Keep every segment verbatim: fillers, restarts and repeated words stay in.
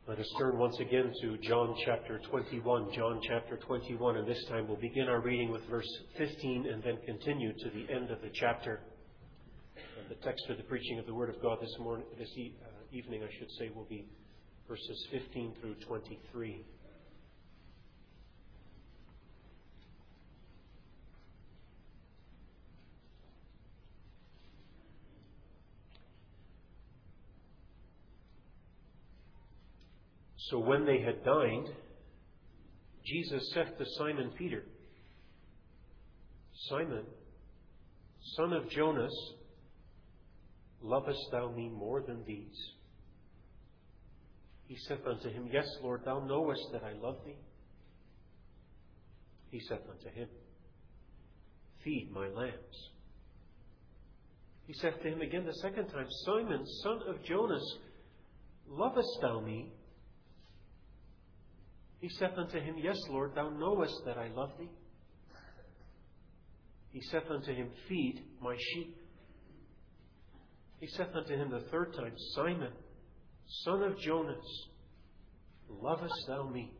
Let us turn once again to John chapter twenty-one. John chapter twenty-one, and this time we'll begin our reading with verse fifteen and then continue to the end of the chapter. And the text for the preaching of the Word of God this morning, this e- uh, evening, I should say, will be verses fifteen through twenty-three. So when they had dined, Jesus said to Simon Peter, Simon, son of Jonas, lovest thou me more than these? He said unto him, Yes, Lord, thou knowest that I love thee. He said unto him, Feed my lambs. He said to him again the second time, Simon, son of Jonas, lovest thou me? He said unto him, Yes, Lord, thou knowest that I love thee. He said unto him, Feed my sheep. He said unto him the third time, Simon, son of Jonas, lovest thou me?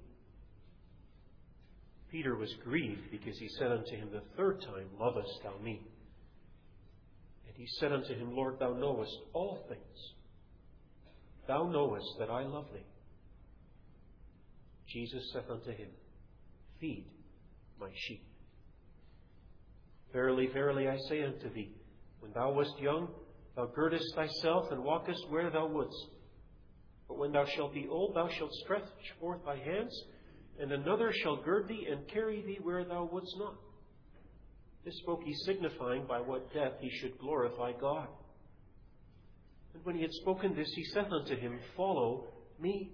Peter was grieved because he said unto him the third time, Lovest thou me? And he said unto him, Lord, thou knowest all things. Thou knowest that I love thee. Jesus said unto him, Feed my sheep. Verily, verily, I say unto thee, when thou wast young, thou girdest thyself and walkest where thou wouldst. But when thou shalt be old, thou shalt stretch forth thy hands, and another shall gird thee and carry thee where thou wouldst not. This spoke he, signifying by what death he should glorify God. And when he had spoken this, he said unto him, Follow me.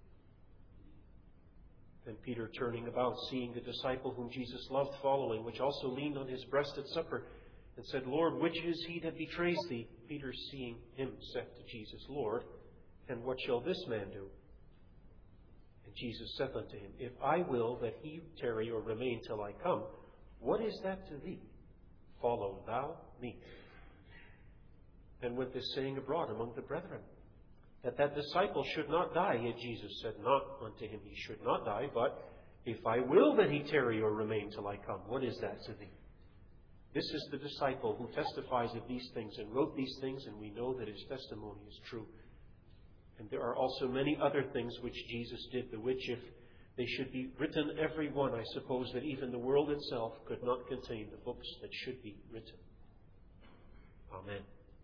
Then Peter, turning about, seeing the disciple whom Jesus loved following, which also leaned on his breast at supper, and said, Lord, which is he that betrays thee? Peter, seeing him, said to Jesus, Lord, and what shall this man do? And Jesus said unto him, If I will that he tarry or remain till I come, what is that to thee? Follow thou me. Then went this saying abroad among the brethren, that that disciple should not die. Yet Jesus said not unto him, He should not die, but if I will that he tarry or remain till I come, what is that to thee? This is the disciple who testifies of these things and wrote these things, and we know that his testimony is true. And there are also many other things which Jesus did, the which, if they should be written every one, I suppose that even the world itself could not contain the books that should be written. Amen.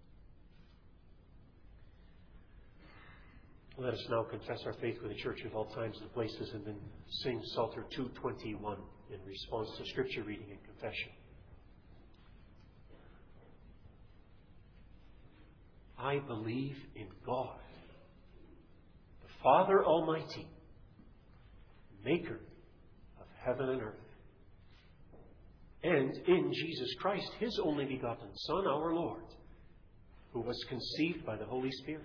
Let us now confess our faith with the Church of all times and places, and then sing Psalter two twenty-one in response to Scripture reading and confession. I believe in God, the Father Almighty, maker of heaven and earth, and in Jesus Christ, His only begotten Son, our Lord, who was conceived by the Holy Spirit,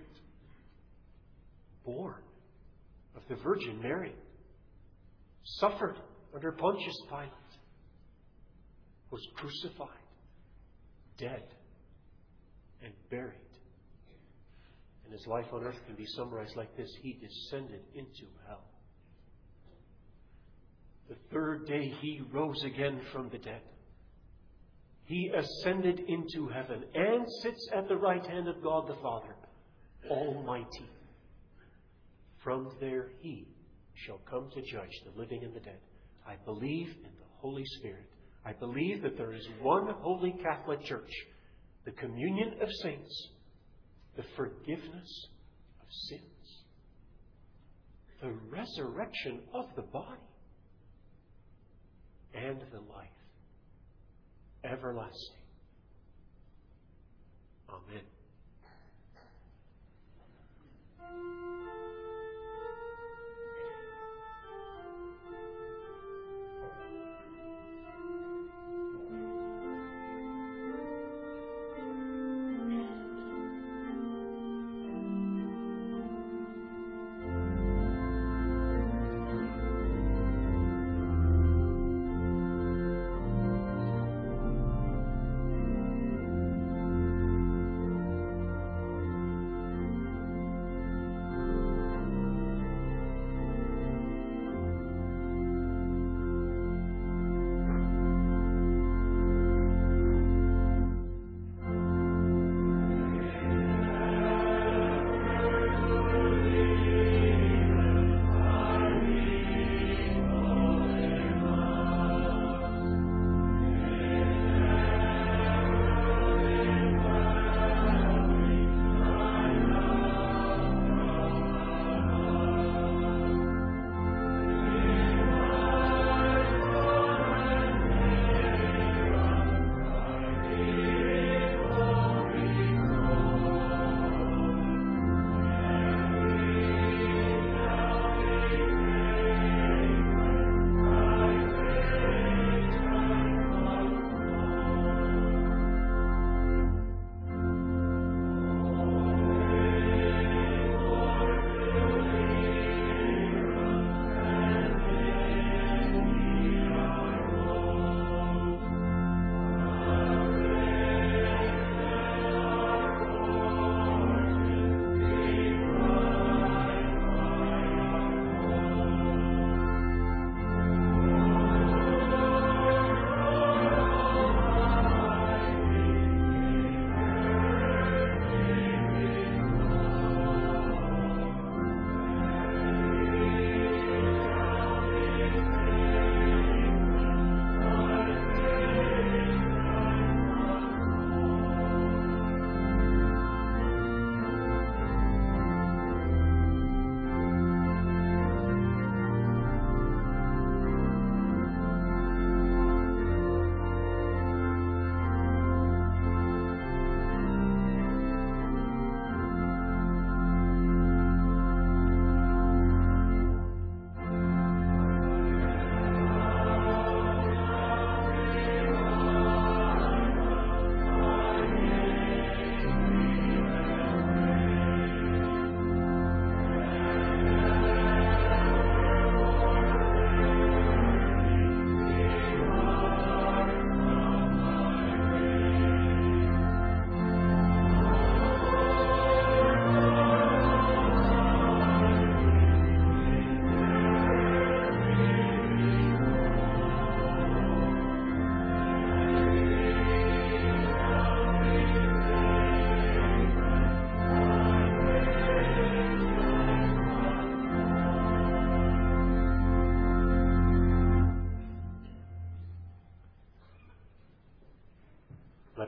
born of the Virgin Mary, suffered under Pontius Pilate, was crucified, dead, and buried. And his life on earth can be summarized like this: He descended into hell. The third day He rose again from the dead. He ascended into heaven and sits at the right hand of God the Father Almighty. From there He shall come to judge the living and the dead. I believe in the Holy Spirit. I believe that there is one holy Catholic Church, the communion of saints, the forgiveness of sins, the resurrection of the body, and the life everlasting. Amen.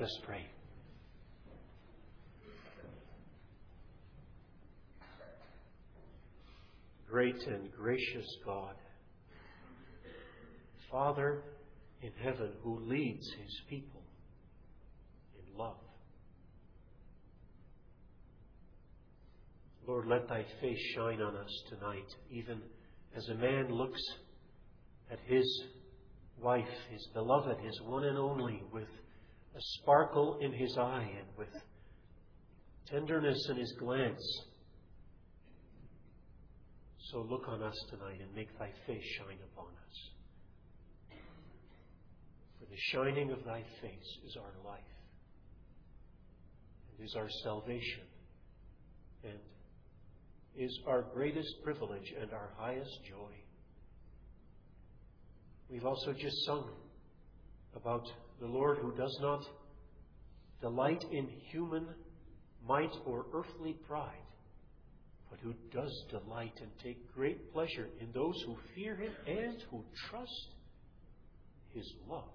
us pray. Great and gracious God, Father in heaven who leads His people in love. Lord, let Thy face shine on us tonight, even as a man looks at his wife, his beloved, his one and only, with a sparkle in his eye and with tenderness in his glance. So look on us tonight and make Thy face shine upon us. For the shining of Thy face is our life, and is our salvation, and is our greatest privilege and our highest joy. We've also just sung about the Lord who does not delight in human might or earthly pride, but who does delight and take great pleasure in those who fear Him and who trust His love.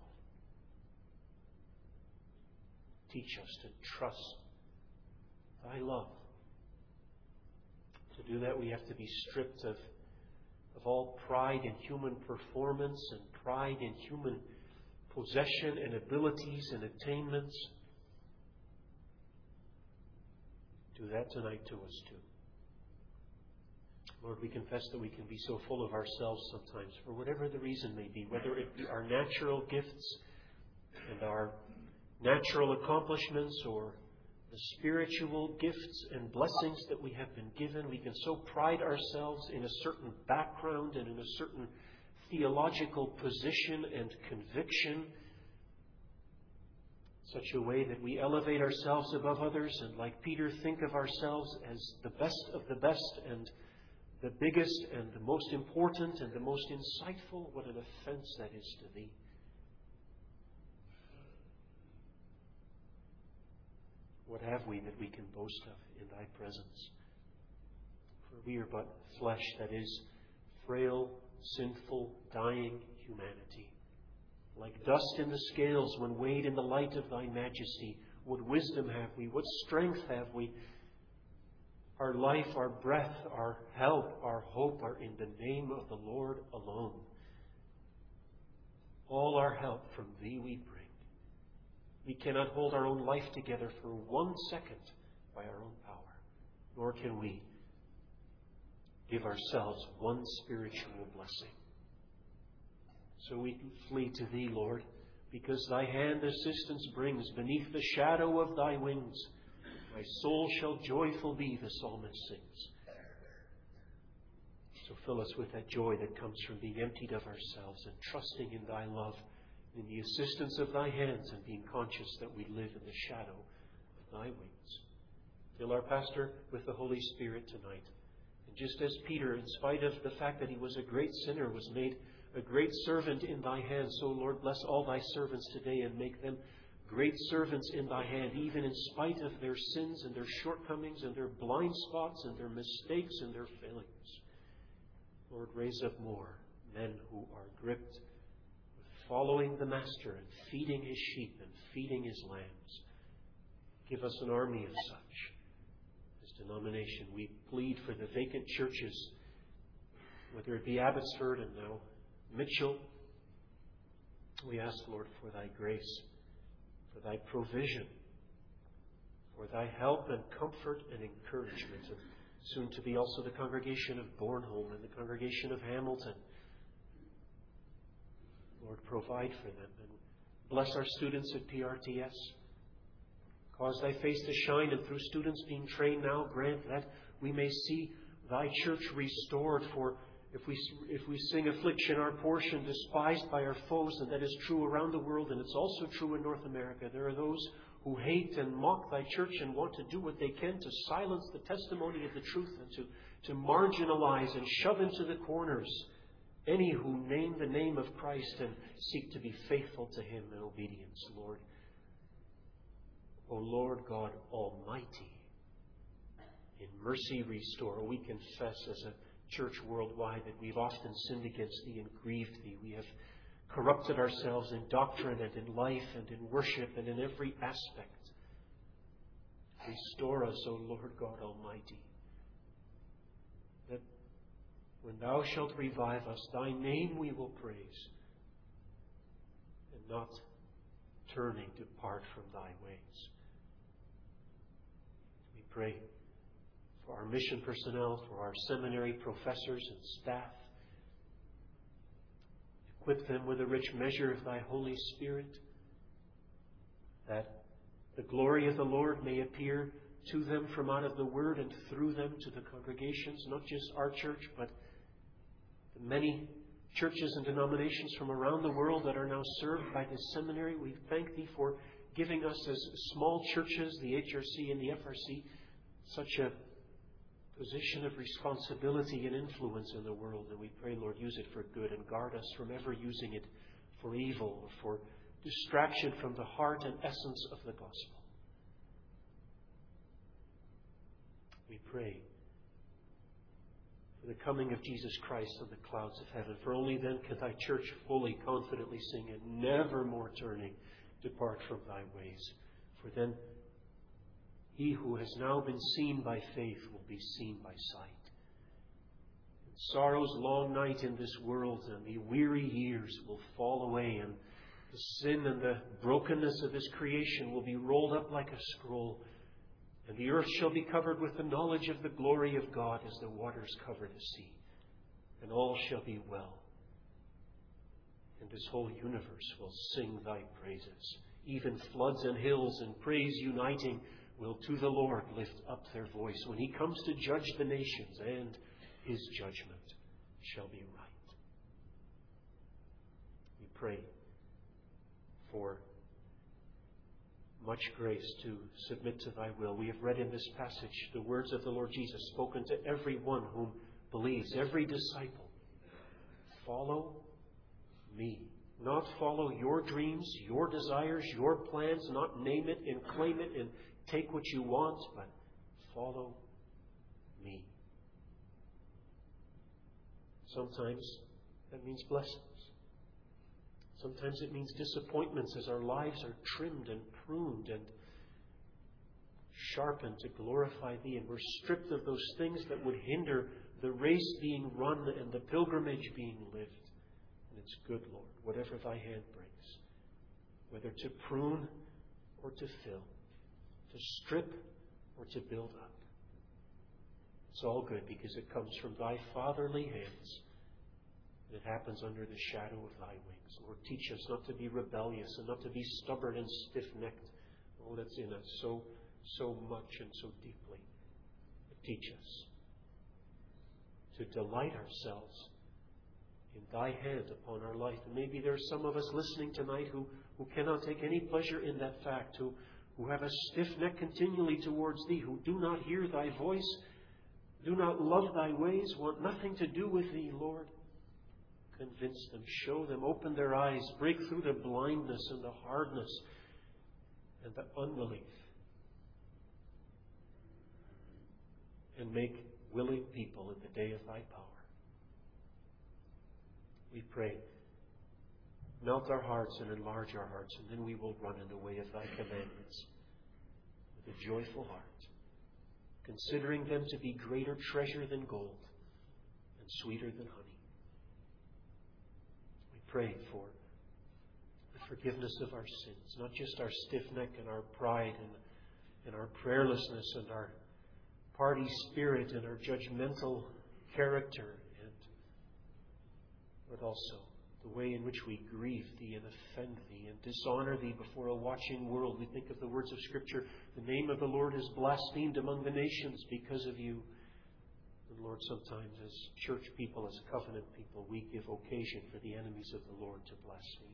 Teach us to trust Thy love. To do that, we have to be stripped of, of all pride in human performance and pride in human possession and abilities and attainments. Do that tonight to us too. Lord, we confess that we can be so full of ourselves sometimes, for whatever the reason may be, whether it be our natural gifts and our natural accomplishments or the spiritual gifts and blessings that we have been given. We can so pride ourselves in a certain background and in a certain theological position and conviction, such a way that we elevate ourselves above others and, like Peter, think of ourselves as the best of the best and the biggest and the most important and the most insightful. What an offense that is to Thee. What have we that we can boast of in Thy presence? For we are but flesh, that is, frail, sinful, dying humanity. Like dust in the scales when weighed in the light of Thy majesty. What wisdom have we? What strength have we? Our life, our breath, our help, our hope are in the name of the Lord alone. All our help from Thee we bring. We cannot hold our own life together for one second by our own power, nor can we give ourselves one spiritual blessing. So we flee to Thee, Lord, because Thy hand assistance brings. Beneath the shadow of Thy wings, my soul shall joyful be, the psalmist sings. So fill us with that joy that comes from being emptied of ourselves and trusting in Thy love, in the assistance of Thy hands, and being conscious that we live in the shadow of Thy wings. Fill our pastor with the Holy Spirit tonight. And just as Peter, in spite of the fact that he was a great sinner, was made a great servant in Thy hand, so Lord, bless all Thy servants today and make them great servants in Thy hand, even in spite of their sins and their shortcomings and their blind spots and their mistakes and their failures. Lord, raise up more men who are gripped following the Master and feeding His sheep and feeding His lambs. Give us an army of such. This denomination, we plead for the vacant churches, whether it be Abbotsford and now Mitchell. We ask, Lord, for Thy grace, for Thy provision, for Thy help and comfort and encouragement, and soon to be also the congregation of Bornholm and the congregation of Hamilton. Lord, provide for them and bless our students at P R T S. Cause Thy face to shine, and through students being trained now, grant that we may see Thy church restored. For if we if we sing affliction our portion, despised by our foes, and that is true around the world, and it's also true in North America, there are those who hate and mock Thy church and want to do what they can to silence the testimony of the truth and to, to marginalize and shove into the corners any who name the name of Christ and seek to be faithful to Him in obedience, Lord. O Lord God Almighty, in mercy restore. We confess as a church worldwide that we've often sinned against Thee and grieved Thee. We have corrupted ourselves in doctrine and in life and in worship and in every aspect. Restore us, O Lord God Almighty, that when Thou shalt revive us, Thy name we will praise, and not turning depart from Thy ways. We pray for our mission personnel, for our seminary professors and staff. Equip them with a rich measure of Thy Holy Spirit, that the glory of the Lord may appear to them from out of the Word and through them to the congregations, not just our church, but the many churches and denominations from around the world that are now served by this seminary. We thank Thee for giving us as small churches, the H R C and the F R C, such a position of responsibility and influence in the world. And we pray, Lord, use it for good and guard us from ever using it for evil or for distraction from the heart and essence of the gospel. We pray for the coming of Jesus Christ on the clouds of heaven, for only then can Thy church fully, confidently sing, and never more turning depart from Thy ways. For then he who has now been seen by faith will be seen by sight. And sorrow's long night in this world and the weary years will fall away, and the sin and the brokenness of this creation will be rolled up like a scroll, and the earth shall be covered with the knowledge of the glory of God as the waters cover the sea. And all shall be well. And this whole universe will sing Thy praises. Even floods and hills in praise uniting will to the Lord lift up their voice when He comes to judge the nations, and His judgment shall be right. We pray for much grace to submit to Thy will. We have read in this passage the words of the Lord Jesus spoken to every one whom believes, every disciple. Follow me. Not follow your dreams, your desires, your plans, not name it and claim it and take what you want, but follow me. Sometimes that means blessings. Sometimes it means disappointments as our lives are trimmed and pruned and sharpened to glorify Thee, and we're stripped of those things that would hinder the race being run and the pilgrimage being lived. And it's good, Lord, whatever Thy hand brings, whether to prune or to fill, to strip or to build up. It's all good because it comes from Thy fatherly hands. It happens under the shadow of Thy wings. Lord, teach us not to be rebellious and not to be stubborn and stiff-necked. Oh, that's in us so, so much and so deeply. But teach us to delight ourselves in Thy hand upon our life. And maybe there are some of us listening tonight who, who cannot take any pleasure in that fact, who, who have a stiff neck continually towards Thee, who do not hear Thy voice, do not love Thy ways, want nothing to do with Thee, Lord. Convince them, show them, open their eyes, break through the blindness and the hardness and the unbelief, and make willing people in the day of Thy power. We pray, melt our hearts and enlarge our hearts, and then we will run in the way of Thy commandments with a joyful heart, considering them to be greater treasure than gold and sweeter than honey. Pray for the forgiveness of our sins, not just our stiff neck and our pride and, and our prayerlessness and our party spirit and our judgmental character, and but also the way in which we grieve Thee and offend Thee and dishonor Thee before a watching world. We think of the words of Scripture, the name of the Lord is blasphemed among the nations because of You. And Lord, sometimes as church people, as covenant people, we give occasion for the enemies of the Lord to blaspheme.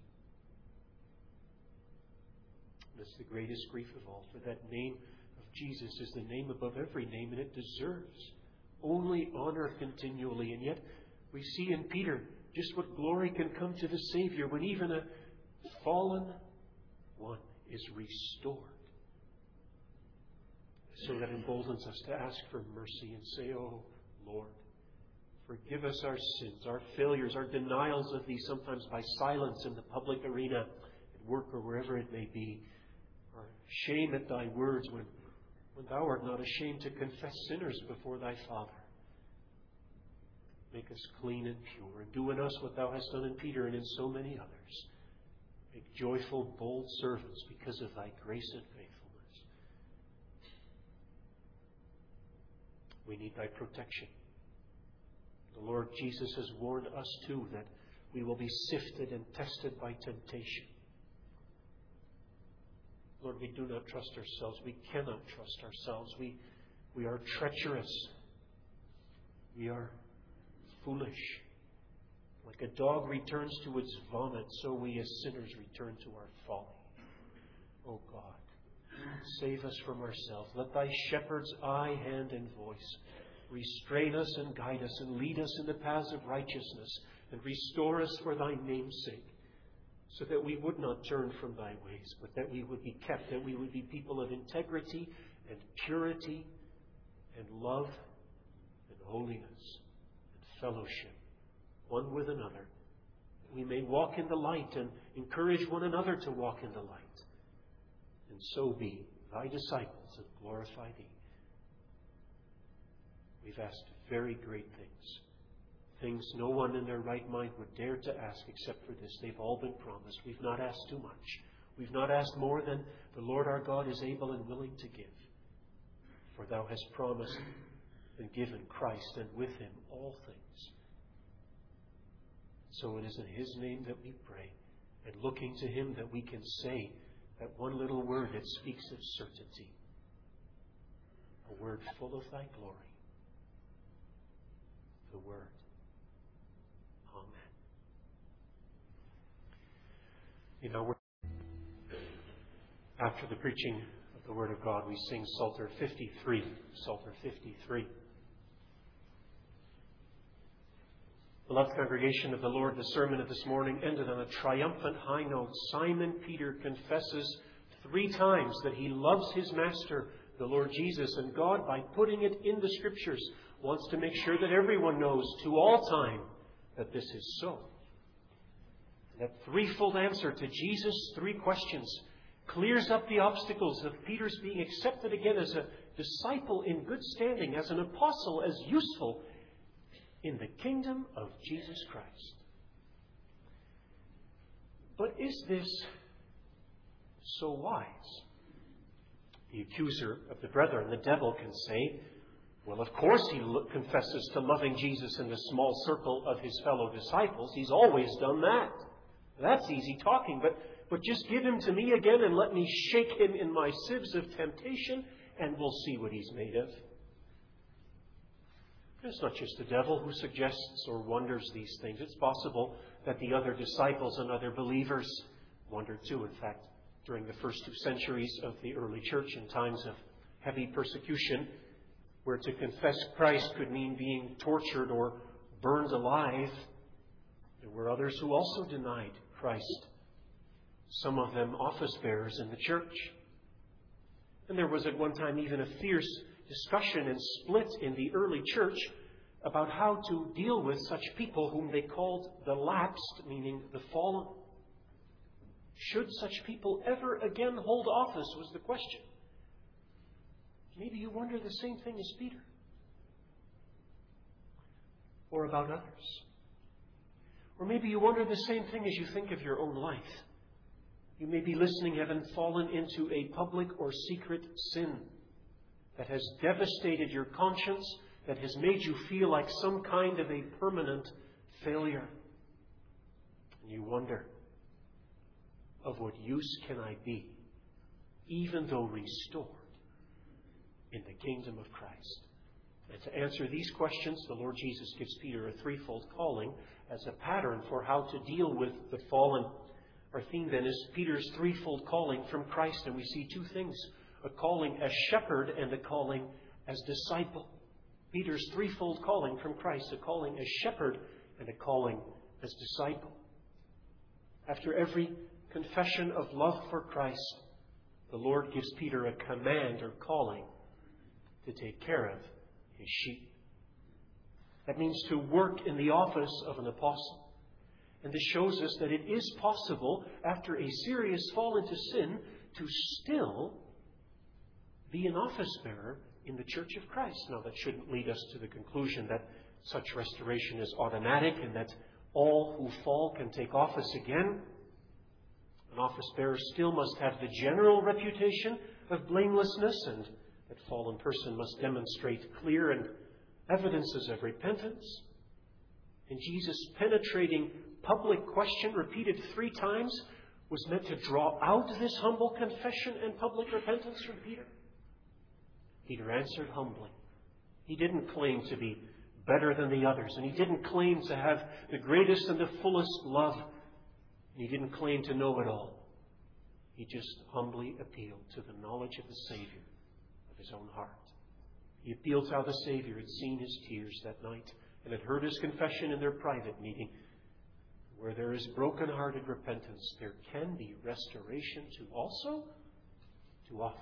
That's the greatest grief of all, for that name of Jesus is the name above every name, and it deserves only honor continually. And yet we see in Peter just what glory can come to the Savior when even a fallen one is restored. So that emboldens us to ask for mercy and say, Oh, Lord, Forgive us our sins, our failures, our denials of Thee, sometimes by silence in the public arena, at work or wherever it may be. Our shame at Thy words when, when Thou art not ashamed to confess sinners before Thy Father. Make us clean and pure, and do in us what Thou hast done in Peter and in so many others. Make joyful, bold servants because of Thy grace and faithfulness. We need Thy protection. The Lord Jesus has warned us too that we will be sifted and tested by temptation. Lord, we do not trust ourselves. We cannot trust ourselves. We, we are treacherous. We are foolish. Like a dog returns to its vomit, so we as sinners return to our folly. Oh God, save us from ourselves. Let Thy shepherd's eye, hand, and voice restrain us and guide us and lead us in the paths of righteousness and restore us for Thy name's sake, so that we would not turn from Thy ways, but that we would be kept, that we would be people of integrity and purity and love and holiness and fellowship, one with another. We may walk in the light and encourage one another to walk in the light, and so be Thy disciples and glorify Thee. We've asked very great things. Things no one in their right mind would dare to ask except for this. They've all been promised. We've not asked too much. We've not asked more than the Lord our God is able and willing to give. For Thou hast promised and given Christ, and with Him all things. So it is in His name that we pray, and looking to Him that we can say that one little word that speaks of certainty. A word full of Thy glory. The Word. Amen. You know, after the preaching of the Word of God, we sing Psalter fifty-three. Psalter fifty-three. Beloved congregation of the Lord, the sermon of this morning ended on a triumphant high note. Simon Peter confesses three times that he loves his Master, the Lord Jesus, and God, by putting it in the Scriptures, wants to make sure that everyone knows to all time that this is so. That threefold answer to Jesus' three questions clears up the obstacles of Peter's being accepted again as a disciple in good standing, as an apostle, as useful in the kingdom of Jesus Christ. But is this so wise? The accuser of the brethren, the devil, can say, well, of course he confesses to loving Jesus in the small circle of his fellow disciples. He's always done that. That's easy talking, but, but just give him to me again and let me shake him in my sieves of temptation, and we'll see what he's made of. It's not just the devil who suggests or wonders these things. It's possible that the other disciples and other believers wondered too. In fact, during the first two centuries of the early church, in times of heavy persecution, where to confess Christ could mean being tortured or burned alive, there were others who also denied Christ. Some of them office bearers in the church. And there was at one time even a fierce discussion and split in the early church about how to deal with such people whom they called the lapsed, meaning the fallen. Should such people ever again hold office, was the question. Maybe you wonder the same thing as Peter. Or about others. Or maybe you wonder the same thing as you think of your own life. You may be listening, having fallen into a public or secret sin that has devastated your conscience, that has made you feel like some kind of a permanent failure. And you wonder, of what use can I be, even though restored in the kingdom of Christ? And to answer these questions, the Lord Jesus gives Peter a threefold calling as a pattern for how to deal with the fallen. Our theme then is Peter's threefold calling from Christ, and we see two things: a calling as shepherd and a calling as disciple. Peter's threefold calling from Christ, a calling as shepherd and a calling as disciple. After every confession of love for Christ, the Lord gives Peter a command or calling to take care of his sheep. That means to work in the office of an apostle. And this shows us that it is possible, after a serious fall into sin, to still be an office bearer in the Church of Christ. Now, that shouldn't lead us to the conclusion that such restoration is automatic and that all who fall can take office again. An office bearer still must have the general reputation of blamelessness, and that fallen person must demonstrate clear and evidences of repentance. And Jesus' penetrating public question, repeated three times, was meant to draw out this humble confession and public repentance from Peter. Peter answered humbly. He didn't claim to be better than the others, and he didn't claim to have the greatest and the fullest love, and he didn't claim to know it all. He just humbly appealed to the knowledge of the Savior of his own heart. He appealed to how the Savior had seen his tears that night and had heard his confession in their private meeting. Where there is broken-hearted repentance, there can be restoration to also to office.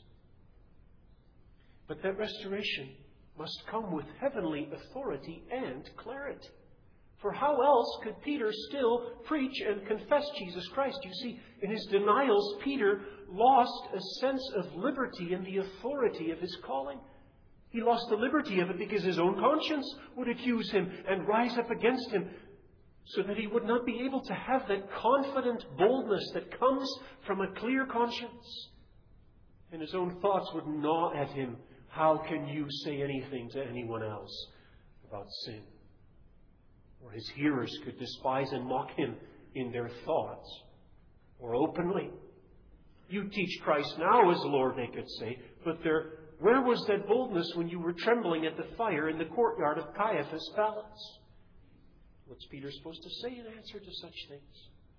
But that restoration must come with heavenly authority and clarity. For how else could Peter still preach and confess Jesus Christ? You see, in his denials, Peter lost a sense of liberty in the authority of his calling. He lost the liberty of it because his own conscience would accuse him and rise up against him, so that he would not be able to have that confident boldness that comes from a clear conscience. And his own thoughts would gnaw at him. How can you say anything to anyone else about sin? Or his hearers could despise and mock him in their thoughts or openly. You teach Christ now as Lord, they could say, but there, where was that boldness when you were trembling at the fire in the courtyard of Caiaphas' palace? What's Peter supposed to say in answer to such things?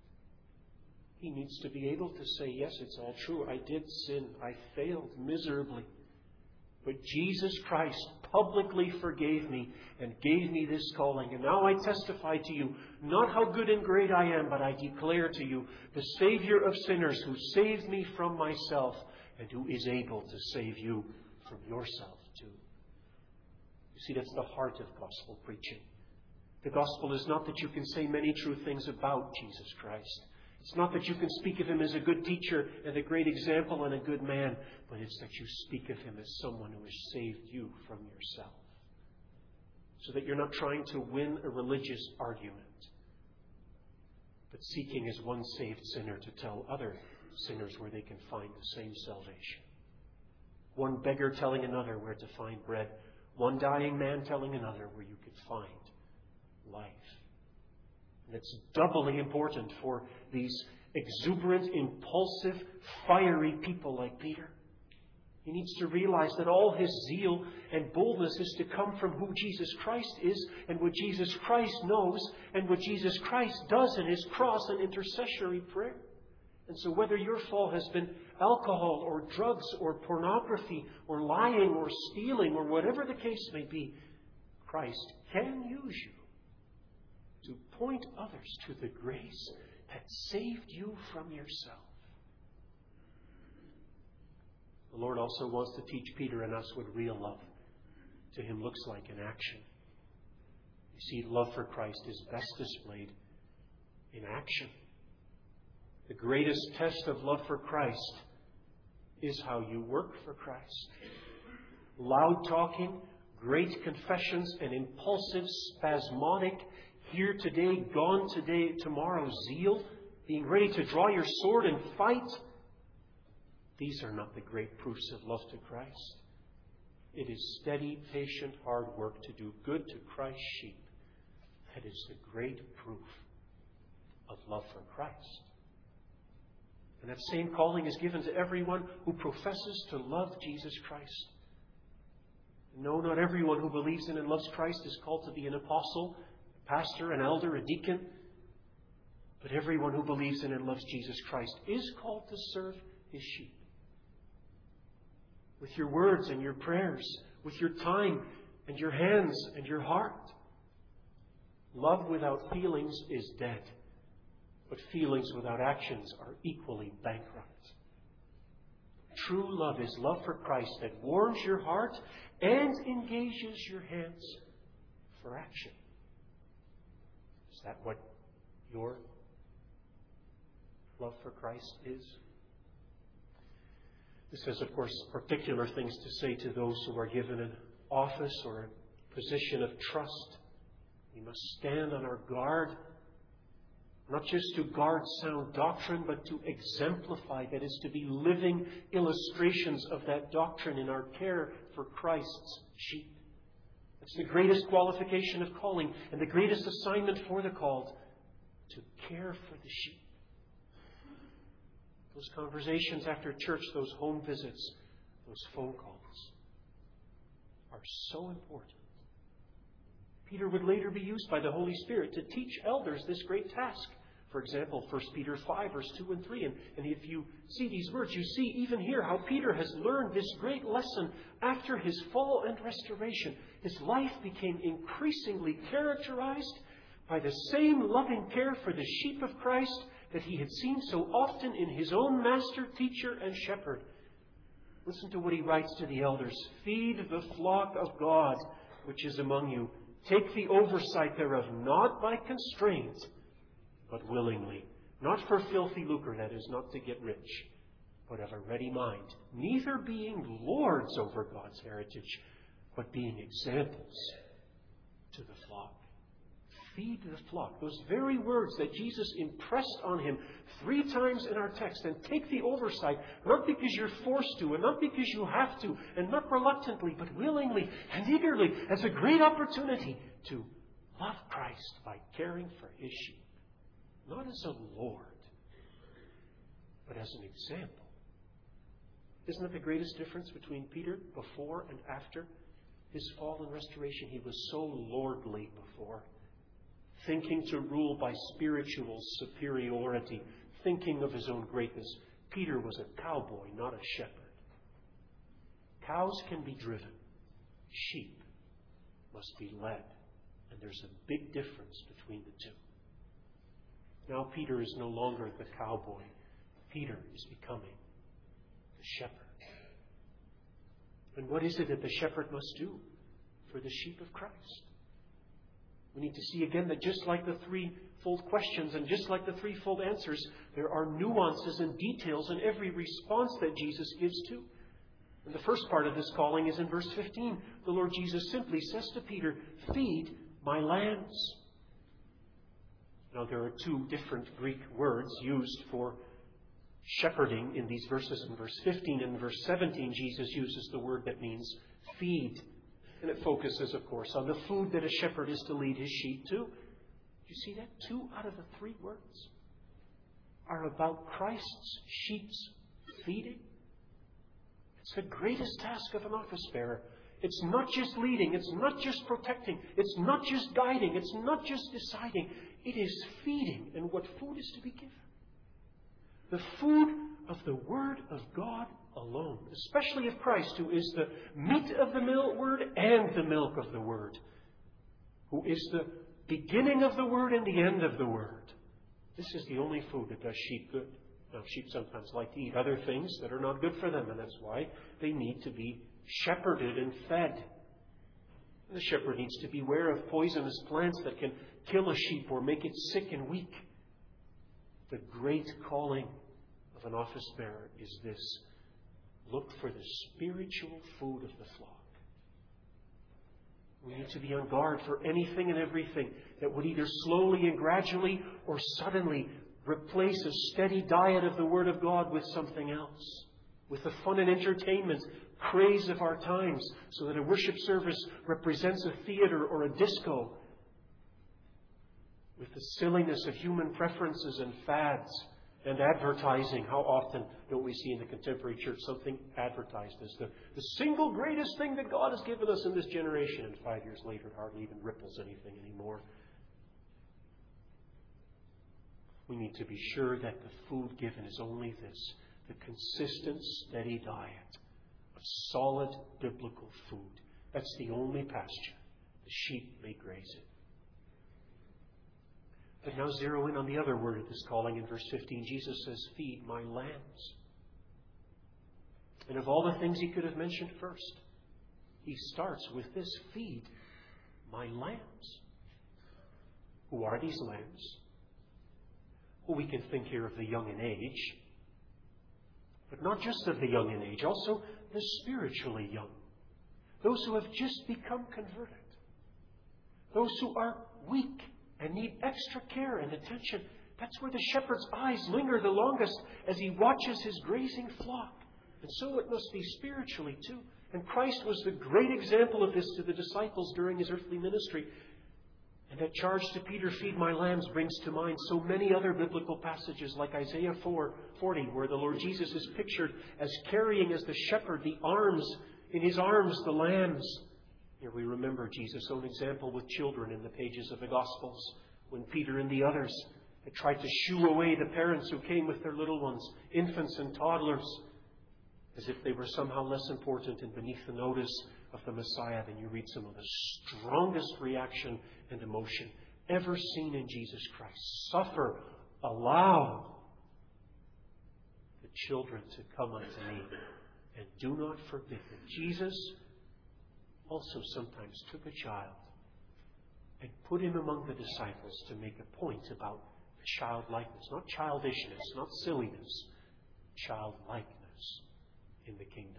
He needs to be able to say, yes, it's all true. I did sin. I failed miserably. But Jesus Christ publicly forgave me and gave me this calling. And now I testify to you, not how good and great I am, but I declare to you the Savior of sinners who saved me from myself and who is able to save you from yourself too. You see, that's the heart of gospel preaching. The gospel is not that you can say many true things about Jesus Christ. It's not that you can speak of him as a good teacher and a great example and a good man, but it's that you speak of him as someone who has saved you from yourself. So that you're not trying to win a religious argument, but seeking as one saved sinner to tell other sinners where they can find the same salvation. One beggar telling another where to find bread. One dying man telling another where you could find life. And it's doubly important for these exuberant, impulsive, fiery people like Peter. He needs to realize that all his zeal and boldness is to come from who Jesus Christ is and what Jesus Christ knows and what Jesus Christ does in his cross and intercessory prayer. And so whether your fall has been alcohol or drugs or pornography or lying or stealing or whatever the case may be, Christ can use you to point others to the grace that saved you from yourself. The Lord also wants to teach Peter and us what real love to him looks like in action. You see, love for Christ is best displayed in action. The greatest test of love for Christ is how you work for Christ. Loud talking, great confessions, and impulsive, spasmodic, here today, gone today, tomorrow zeal, being ready to draw your sword and fight. These are not the great proofs of love to Christ. It is steady, patient, hard work to do good to Christ's sheep. That is the great proof of love for Christ. And that same calling is given to everyone who professes to love Jesus Christ. No, not everyone who believes in and loves Christ is called to be an apostle, a pastor, an elder, a deacon. But everyone who believes in and loves Jesus Christ is called to serve his sheep. With your words and your prayers, with your time and your hands and your heart. Love without feelings is dead. But feelings without actions are equally bankrupt. True love is love for Christ that warms your heart and engages your hands for action. Is that what your love for Christ is? This has, of course, particular things to say to those who are given an office or a position of trust. We must stand on our guard, not just to guard sound doctrine, but to exemplify, that is, to be living illustrations of that doctrine in our care for Christ's sheep. It's the greatest qualification of calling and the greatest assignment for the called, to care for the sheep. Those conversations after church, those home visits, those phone calls are so important. Peter would later be used by the Holy Spirit to teach elders this great task. For example, First Peter five, verse two and three. And, and if you see these words, you see even here how Peter has learned this great lesson after his fall and restoration. His life became increasingly characterized by the same loving care for the sheep of Christ that he had seen so often in his own master, teacher, and shepherd. Listen to what he writes to the elders. Feed the flock of God which is among you. Take the oversight thereof, not by constraint, but willingly. Not for filthy lucre, that is, not to get rich, but of a ready mind. Neither being lords over God's heritage, but being examples to the flock. Feed the flock. Those very words that Jesus impressed on him three times in our text. And take the oversight, not because you're forced to, and not because you have to, and not reluctantly, but willingly and eagerly, as a great opportunity to love Christ by caring for his sheep. Not as a lord, but as an example. Isn't that the greatest difference between Peter before and after his fall and restoration? He was so lordly before, thinking to rule by spiritual superiority, thinking of his own greatness. Peter was a cowboy, not a shepherd. Cows can be driven. Sheep must be led. And there's a big difference between the two. Now Peter is no longer the cowboy. Peter is becoming the shepherd. And what is it that the shepherd must do for the sheep of Christ? We need to see again that just like the threefold questions and just like the threefold answers, there are nuances and details in every response that Jesus gives to. And the first part of this calling is in verse fifteen. The Lord Jesus simply says to Peter, "Feed my lambs." Now there are two different Greek words used for shepherding in these verses. In verse fifteen and in verse seventeen, Jesus uses the word that means feed. And it focuses, of course, on the food that a shepherd is to lead his sheep to. Do you see that? Two out of the three words are about Christ's sheep's feeding. It's the greatest task of an office bearer. It's not just leading. It's not just protecting. It's not just guiding. It's not just deciding. It is feeding. And what food is to be given? The food of the Word of God alone, especially of Christ, who is the meat of the Word and the milk of the Word, who is the beginning of the Word and the end of the Word. This is the only food that does sheep good. Now, sheep sometimes like to eat other things that are not good for them, and that's why they need to be shepherded and fed. The shepherd needs to beware of poisonous plants that can kill a sheep or make it sick and weak. The great calling of an office bearer is this: look for the spiritual food of the flock. We need to be on guard for anything and everything that would either slowly and gradually or suddenly replace a steady diet of the Word of God with something else, with the fun and entertainment craze of our times, so that a worship service represents a theater or a disco, with the silliness of human preferences and fads and advertising. How often don't we see in the contemporary church something advertised as the, the single greatest thing that God has given us in this generation, and five years later it hardly even ripples anything anymore. We need to be sure that the food given is only this: the consistent, steady diet of solid biblical food. That's the only pasture. The sheep may graze it. But now zero in on the other word of this calling in verse fifteen. Jesus says, "Feed my lambs." And of all the things he could have mentioned first, he starts with this: feed my lambs. Who are these lambs? Well, we can think here of the young in age, but not just of the young in age, also the spiritually young. Those who have just become converted. Those who are weak and need extra care and attention. That's where the shepherd's eyes linger the longest as he watches his grazing flock. And so it must be spiritually too. And Christ was the great example of this to the disciples during his earthly ministry. And that charge to Peter, feed my lambs, brings to mind so many other biblical passages like Isaiah four forty, where the Lord Jesus is pictured as carrying as the shepherd the arms, in his arms the lambs. Here we remember Jesus' own example with children in the pages of the Gospels, when Peter and the others had tried to shoo away the parents who came with their little ones, infants and toddlers, as if they were somehow less important and beneath the notice of the Messiah. Then you read some of the strongest reaction and emotion ever seen in Jesus Christ. Suffer, allow the children to come unto me, and do not forbid them. Jesus also sometimes took a child and put him among the disciples to make a point about childlikeness, not childishness, not silliness, childlikeness in the kingdom.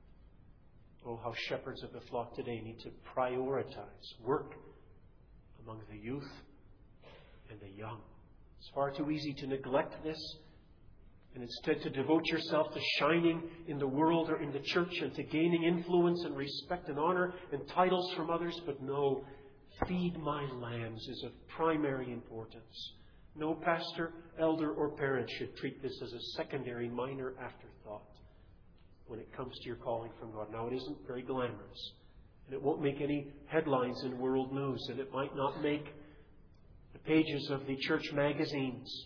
Oh, how shepherds of the flock today need to prioritize work among the youth and the young. It's far too easy to neglect this and instead to devote yourself to shining in the world or in the church and to gaining influence and respect and honor and titles from others. But no, feed my lambs is of primary importance. No pastor, elder, or parent should treat this as a secondary, minor afterthought when it comes to your calling from God. Now, it isn't very glamorous, and it won't make any headlines in world news, and it might not make the pages of the church magazines,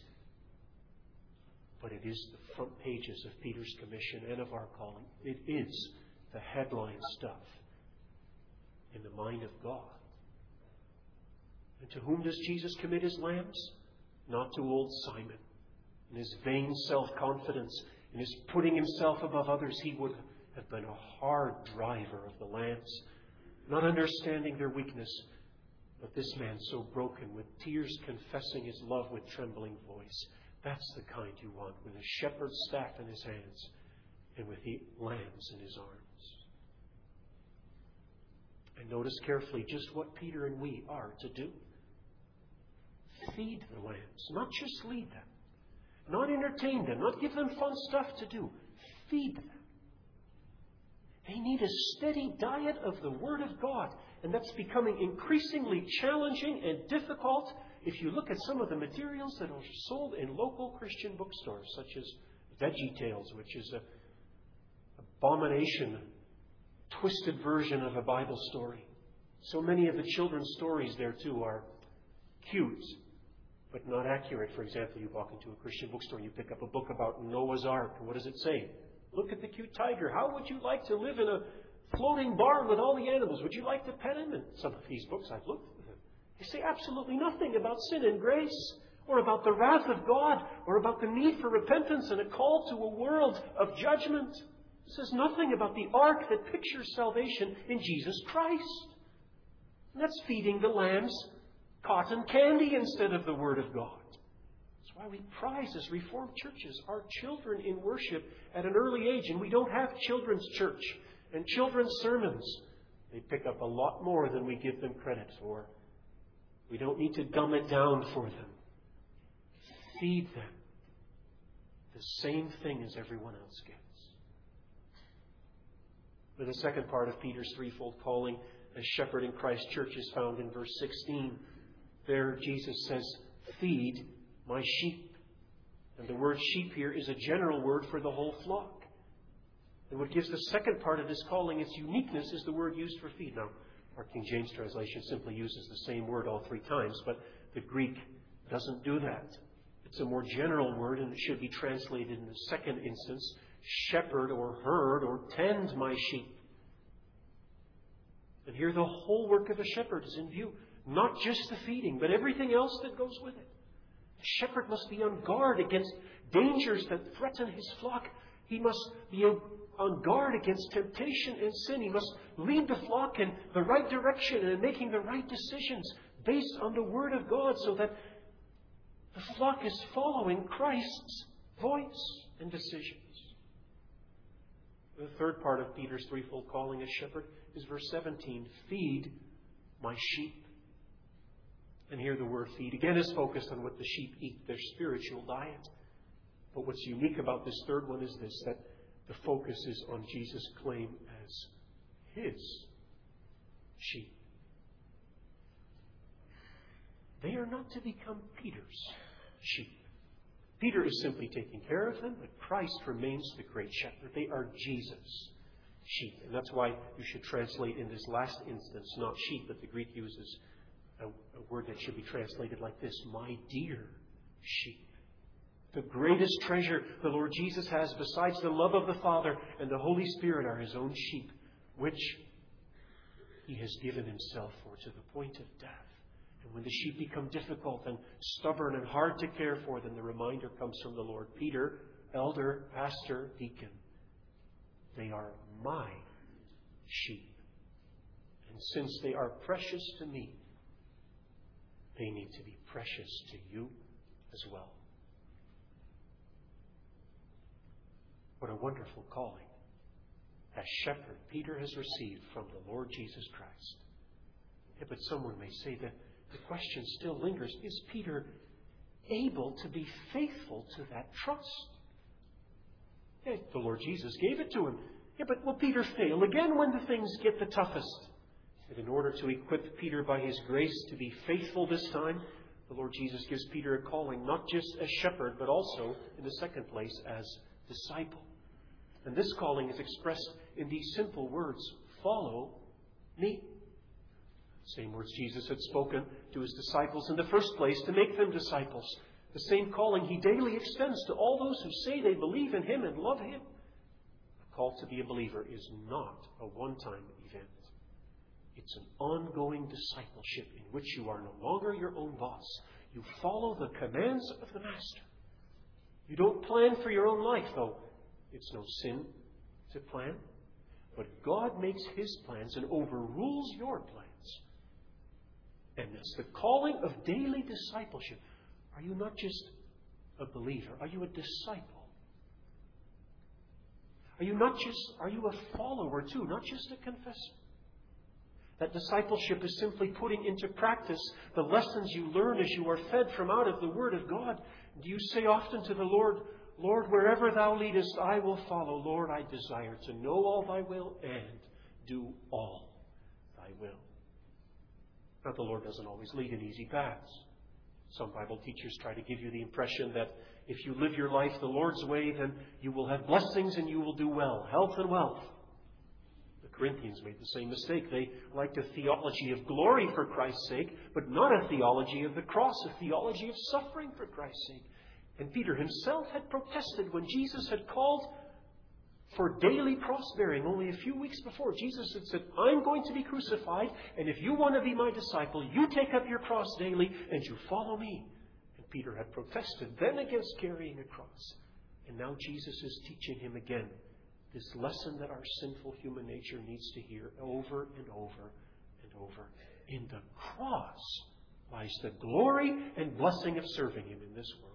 but it is the front pages of Peter's commission and of our calling. It is the headline stuff in the mind of God. And to whom does Jesus commit his lambs? Not to old Simon. In his vain self-confidence, in his putting himself above others, he would have been a hard driver of the lambs, not understanding their weakness. But this man so broken, with tears confessing his love with trembling voice, that's the kind you want, with a shepherd's staff in his hands and with the lambs in his arms. And notice carefully just what Peter and we are to do. Feed the lambs, not just lead them, not entertain them, not give them fun stuff to do. Feed them. They need a steady diet of the Word of God, and that's becoming increasingly challenging and difficult if you look at some of the materials that are sold in local Christian bookstores, such as VeggieTales, which is an abomination, twisted version of a Bible story. So many of the children's stories there, too, are cute, but not accurate. For example, you walk into a Christian bookstore and you pick up a book about Noah's Ark. And what does it say? Look at the cute tiger. How would you like to live in a floating barn with all the animals? Would you like to pet him? And some of these books, I've looked at them. They say absolutely nothing about sin and grace, or about the wrath of God, or about the need for repentance and a call to a world of judgment. It says nothing about the ark that pictures salvation in Jesus Christ. And that's feeding the lambs cotton candy instead of the Word of God. That's why we prize as Reformed churches our children in worship at an early age. And we don't have children's church and children's sermons. They pick up a lot more than we give them credit for. We don't need to dumb it down for them. Feed them the same thing as everyone else gets. But the second part of Peter's threefold calling as shepherd in Christ's church is found in verse sixteen. There Jesus says, feed my sheep. And the word sheep here is a general word for the whole flock. And what gives the second part of this calling its uniqueness is the word used for feed. Now, our King James translation simply uses the same word all three times, but the Greek doesn't do that. It's a more general word, and it should be translated in the second instance, shepherd or herd or tend my sheep. And here the whole work of a shepherd is in view. Not just the feeding, but everything else that goes with it. The shepherd must be on guard against dangers that threaten his flock. He must be on guard against temptation and sin. He must lead the flock in the right direction and in making the right decisions based on the Word of God so that the flock is following Christ's voice and decisions. The third part of Peter's threefold calling as shepherd is verse seventeen. Feed my sheep. And here the word feed again is focused on what the sheep eat, their spiritual diet. But what's unique about this third one is this, that the focus is on Jesus' claim as His sheep. They are not to become Peter's sheep. Peter is simply taking care of them, but Christ remains the great shepherd. They are Jesus' sheep. And that's why you should translate in this last instance, not sheep, but the Greek uses a, a word that should be translated like this, my dear sheep. The greatest treasure the Lord Jesus has besides the love of the Father and the Holy Spirit are His own sheep, which He has given Himself for to the point of death. And when the sheep become difficult and stubborn and hard to care for, then the reminder comes from the Lord. Peter, elder, pastor, deacon, they are my sheep. And since they are precious to me, they need to be precious to you as well. What a wonderful calling as shepherd Peter has received from the Lord Jesus Christ. Yeah, but someone may say that the question still lingers, is Peter able to be faithful to that trust? Yeah, the Lord Jesus gave it to him. Yeah, but will Peter fail again when the things get the toughest? And in order to equip Peter by His grace to be faithful this time, the Lord Jesus gives Peter a calling, not just as shepherd, but also, in the second place, as disciple. And this calling is expressed in these simple words, follow me. Same words Jesus had spoken to His disciples in the first place to make them disciples. The same calling He daily extends to all those who say they believe in Him and love Him. The call to be a believer is not a one-time event. It's an ongoing discipleship in which you are no longer your own boss. You follow the commands of the Master. You don't plan for your own life, though it's no sin to plan. But God makes His plans and overrules your plans. And it's the calling of daily discipleship. Are you not just a believer? Are you a disciple? Are you not just, are you a follower too, not just a confessor? That discipleship is simply putting into practice the lessons you learn as you are fed from out of the Word of God. Do you say often to the Lord, Lord, wherever Thou leadest, I will follow. Lord, I desire to know all Thy will and do all Thy will. Now, the Lord doesn't always lead in easy paths. Some Bible teachers try to give you the impression that if you live your life the Lord's way, then you will have blessings and you will do well, health and wealth. The Corinthians made the same mistake. They liked a theology of glory for Christ's sake, but not a theology of the cross, a theology of suffering for Christ's sake. And Peter himself had protested when Jesus had called for daily cross-bearing only a few weeks before. Jesus had said, I'm going to be crucified, and if you want to be my disciple, you take up your cross daily and you follow me. And Peter had protested then against carrying a cross. And now Jesus is teaching him again this lesson that our sinful human nature needs to hear over and over and over. In the cross lies the glory and blessing of serving Him in this world.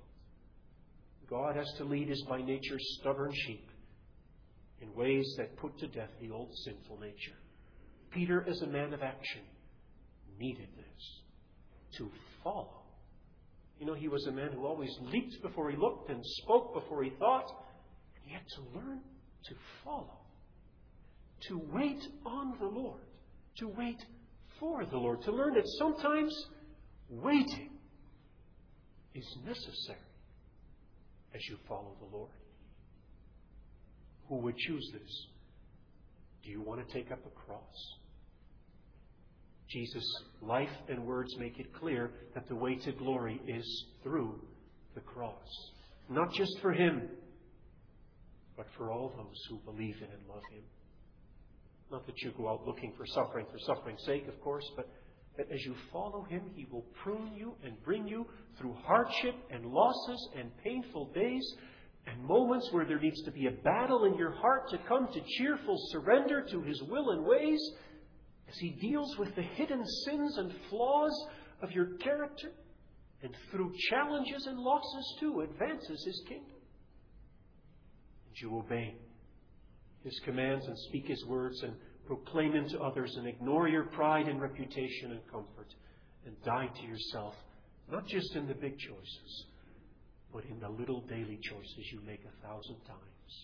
God has to lead His by nature stubborn sheep in ways that put to death the old sinful nature. Peter, as a man of action, needed this to follow. You know, he was a man who always leaped before he looked and spoke before he thought. And he had to learn to follow, to wait on the Lord, to wait for the Lord, to learn that sometimes waiting is necessary as you follow the Lord. Who would choose this? Do you want to take up a cross? Jesus' life and words make it clear that the way to glory is through the cross. Not just for Him, but for all those who believe in and love Him. Not that you go out looking for suffering for suffering's sake, of course, but that as you follow Him, He will prune you and bring you through hardship and losses and painful days and moments where there needs to be a battle in your heart to come to cheerful surrender to His will and ways, as He deals with the hidden sins and flaws of your character, and through challenges and losses too, advances His kingdom. And you obey His commands and speak His words and proclaim Him to others and ignore your pride and reputation and comfort and die to yourself, not just in the big choices, but in the little daily choices you make a thousand times.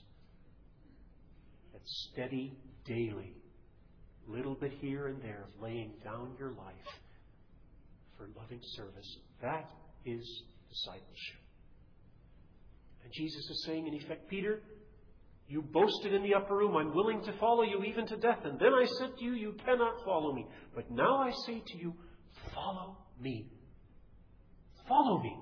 That steady, daily, little bit here and there of laying down your life for loving service. That is discipleship. And Jesus is saying, in effect, Peter, you boasted in the upper room, I'm willing to follow you even to death. And then I said to you, you cannot follow me. But now I say to you, follow me. Follow me.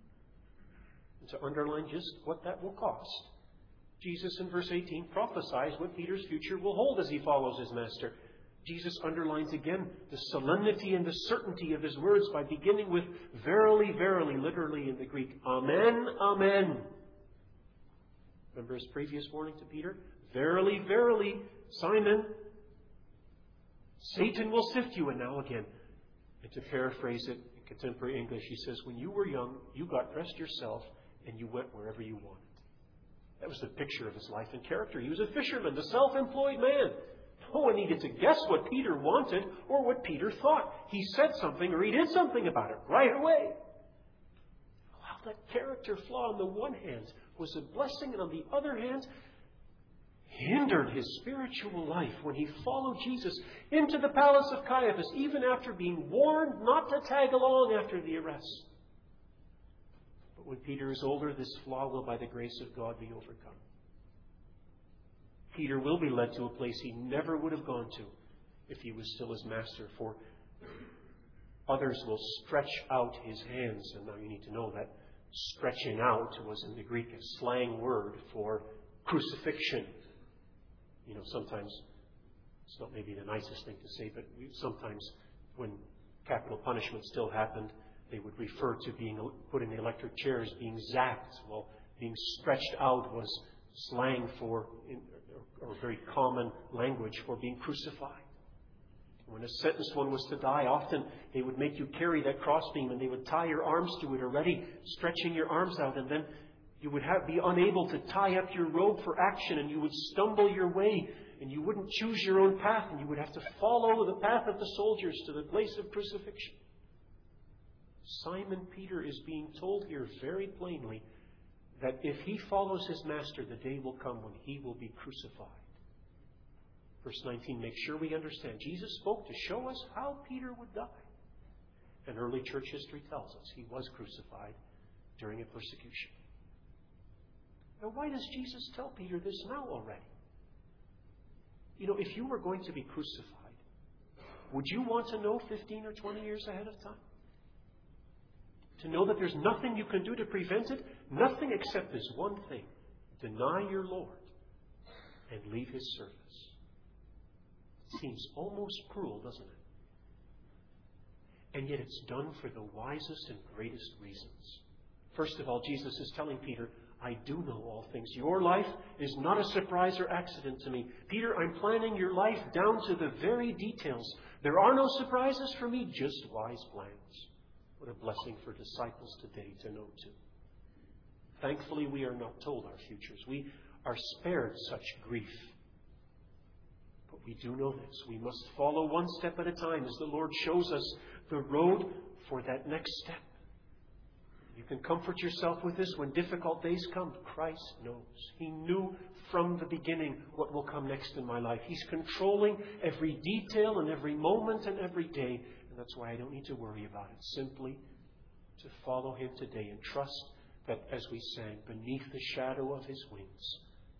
And to underline just what that will cost, Jesus in verse eighteen prophesies what Peter's future will hold as he follows his master. Jesus underlines again the solemnity and the certainty of his words by beginning with verily, verily, literally in the Greek, amen, amen. Remember his previous warning to Peter? Verily, verily, Simon, Satan will sift you. And now again, and to paraphrase it in contemporary English, he says, when you were young, you got dressed yourself and you went wherever you wanted. That was the picture of his life and character. He was a fisherman, the self-employed man. No one needed to guess what Peter wanted or what Peter thought. He said something or he did something about it right away. Wow, that character flaw on the one hand was a blessing, and on the other hand, hindered his spiritual life when he followed Jesus into the palace of Caiaphas, even after being warned not to tag along after the arrest. But when Peter is older, this flaw will, by the grace of God, be overcome. Peter will be led to a place he never would have gone to if he was still his master, for others will stretch out his hands. And now you need to know that stretching out was in the Greek a slang word for crucifixion. You know, sometimes, it's not maybe the nicest thing to say, but sometimes when capital punishment still happened, they would refer to being put in the electric chair as being zapped. Well, being stretched out was slang for, or very common language for being crucified. When a sentenced one was to die, often they would make you carry that crossbeam and they would tie your arms to it already, stretching your arms out, and then you would have, be unable to tie up your robe for action, and you would stumble your way, and you wouldn't choose your own path, and you would have to follow the path of the soldiers to the place of crucifixion. Simon Peter is being told here very plainly that if he follows his master, the day will come when he will be crucified. Verse nineteen, make sure we understand. Jesus spoke to show us how Peter would die. And early church history tells us he was crucified during a persecution. Now, why does Jesus tell Peter this now already? You know, if you were going to be crucified, would you want to know fifteen or twenty years ahead of time? To know that there's nothing you can do to prevent it? Nothing except this one thing. Deny your Lord and leave His service. It seems almost cruel, doesn't it? And yet it's done for the wisest and greatest reasons. First of all, Jesus is telling Peter, I do know all things. Your life is not a surprise or accident to me. Peter, I'm planning your life down to the very details. There are no surprises for me, just wise plans. What a blessing for disciples today to know too. Thankfully, we are not told our futures. We are spared such grief. But we do know this. We must follow one step at a time as the Lord shows us the road for that next step. You can comfort yourself with this when difficult days come. Christ knows. He knew from the beginning what will come next in my life. He's controlling every detail and every moment and every day. And that's why I don't need to worry about it. Simply to follow Him today and trust that, as we sang, beneath the shadow of His wings,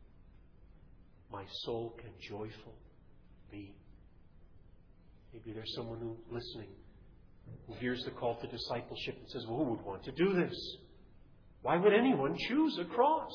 my soul can joyful be. Maybe there's someone who listening who hears the call to discipleship and says, well, who would want to do this? Why would anyone choose a cross?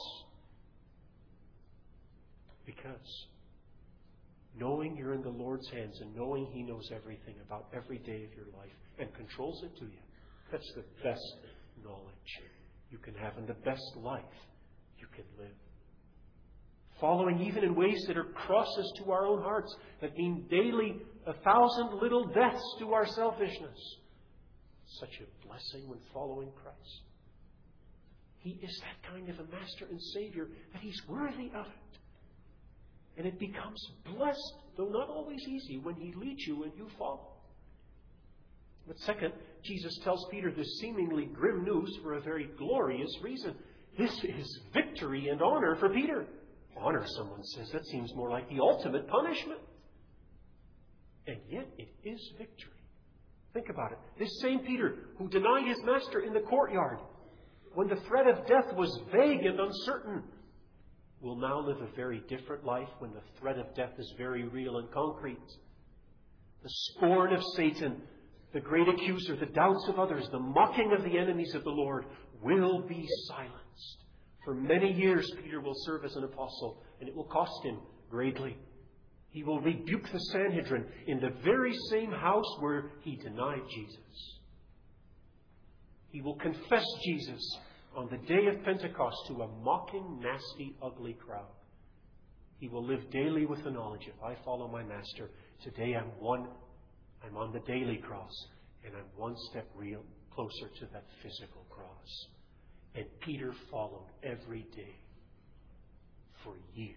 Because knowing you're in the Lord's hands and knowing He knows everything about every day of your life and controls it to you, that's the best knowledge you can have and the best life you can live. Following even in ways that are crosses to our own hearts, that mean daily a thousand little deaths to our selfishness. Such a blessing when following Christ. He is that kind of a Master and Savior that He's worthy of it. And it becomes blessed, though not always easy, when He leads you and you follow. But second, Jesus tells Peter this seemingly grim news for a very glorious reason. This is victory and honor for Peter. Honor, someone says, that seems more like the ultimate punishment. And yet it is victory. Think about it. This same Peter who denied his Master in the courtyard when the threat of death was vague and uncertain will now live a very different life when the threat of death is very real and concrete. The scorn of Satan, the great accuser, the doubts of others, the mocking of the enemies of the Lord will be silenced. For many years Peter will serve as an apostle, and it will cost him greatly. He will rebuke the Sanhedrin in the very same house where he denied Jesus. He will confess Jesus on the day of Pentecost to a mocking, nasty, ugly crowd. He will live daily with the knowledge, if I follow my Master, today I'm one, I'm on the daily cross, and I'm one step real closer to that physical cross. And Peter followed every day for years.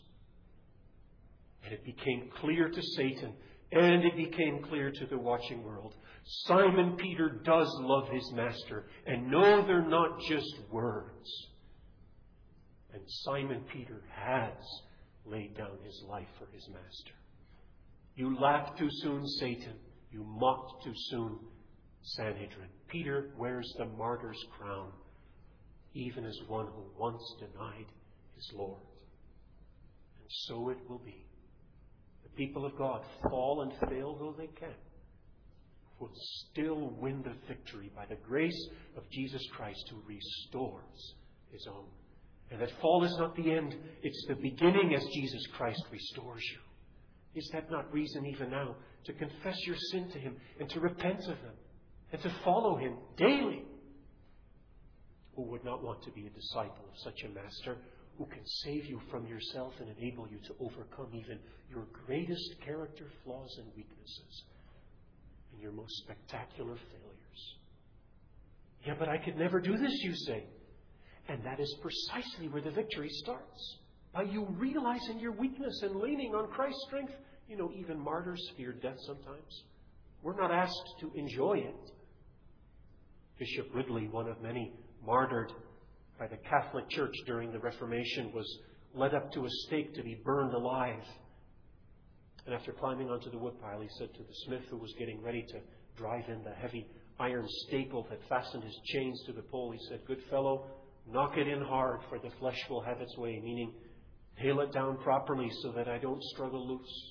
And it became clear to Satan, and it became clear to the watching world. Simon Peter does love his Master. And no, they're not just words. And Simon Peter has laid down his life for his Master. You laughed too soon, Satan. You mocked too soon, Sanhedrin. Peter wears the martyr's crown, even as one who once denied his Lord. And so it will be. The people of God, fall and fail though they can, will still win the victory by the grace of Jesus Christ who restores His own. And that fall is not the end, it's the beginning as Jesus Christ restores you. Is that not reason even now to confess your sin to Him and to repent of them and to follow Him daily? Who would not want to be a disciple of such a Master who can save you from yourself and enable you to overcome even your greatest character flaws and weaknesses and your most spectacular failures? Yeah, but I could never do this, you say. And that is precisely where the victory starts. By you realizing your weakness and leaning on Christ's strength. You know, even martyrs fear death sometimes. We're not asked to enjoy it. Bishop Ridley, one of many martyred by the Catholic Church during the Reformation, was led up to a stake to be burned alive. And after climbing onto the woodpile, he said to the smith who was getting ready to drive in the heavy iron staple that fastened his chains to the pole, he said, "Good fellow, knock it in hard, for the flesh will have its way," meaning nail it down properly so that I don't struggle loose.